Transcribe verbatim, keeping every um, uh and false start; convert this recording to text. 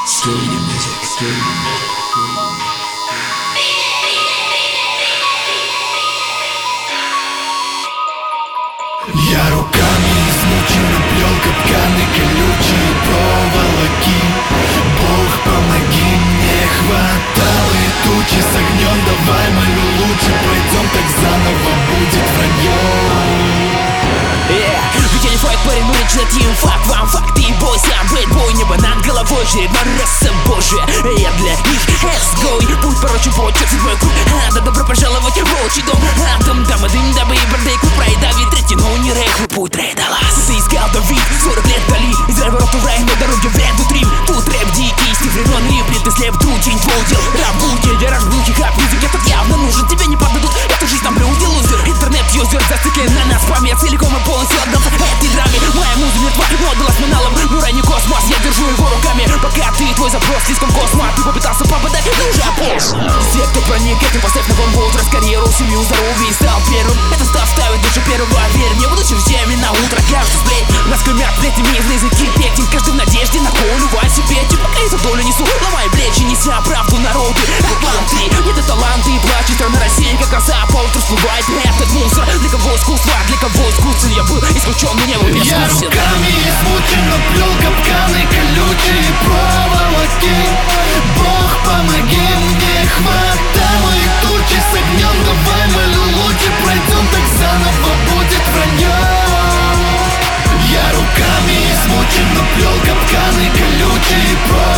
Skating music, skating music. Я руками измучен, плел капканы колючие проволоки. Бог, помоги мне, хватало и тучи с огнем. Давай, молю, лучше пройдем, так заново будет вранье. Yeah. Ведь я не файт, парень, но речь на тим. Факт, вам факт, ты бой, сам бэдбой. Небо над головой, очередной раса божья. Я для них эсгой, путь порочен, почет, седьмой круг. А, да добро пожаловать в волчий дом. Атом, дама, дым, дабы и бардейку проедави. Третий, но не рейху, путь рейдалас. Ты искал Давид, сорок лет дали. Из рэверов в рай, но дороги в ряду трим. Тут рэп дикий, Стивен Рипли. Ты слеп, трудень, твой дел, рабуки. Я рожу хип-хап, мьюзик, я тут явно нужен. Тебе не поддадут, эту жизнь нам блюди, лузер. Интернет-юзер, зациклен на нас, память целиком и полностью отдался этой драме. Моя муза мертва, модула с миналом. Мурай не космос, я держу его руками. Пока ты, твой запрос слишком космо. Ты попытался попадать, но уже опоздно. Все, кто проник, это поставь на кон возраст. Карьеру, семью, здоровье и стал первым. Это став ставит душу первого, верь мне. Будучи всеми на утро, каждый сплеть. Нас кормят плетями из языки петень. Каждый в надежде на Колю, Васю, Петю. Пока я за долю несу, ломай плечи, неся правду народу. Атланты, не до таланты и плачет. Страна России, как роса, по утру всплывает этот мусор. Для кого искусство, для кого искусство. Я был исключен, но не был без Я вкуса. руками измучен, но плел капканы колючие проволоки. Бог, помоги мне, хватало и тучи с огнем. Давай, молю, лучше пройдем, так заново будет вранье. Я руками измучен, но плел капканы колючие проволоки.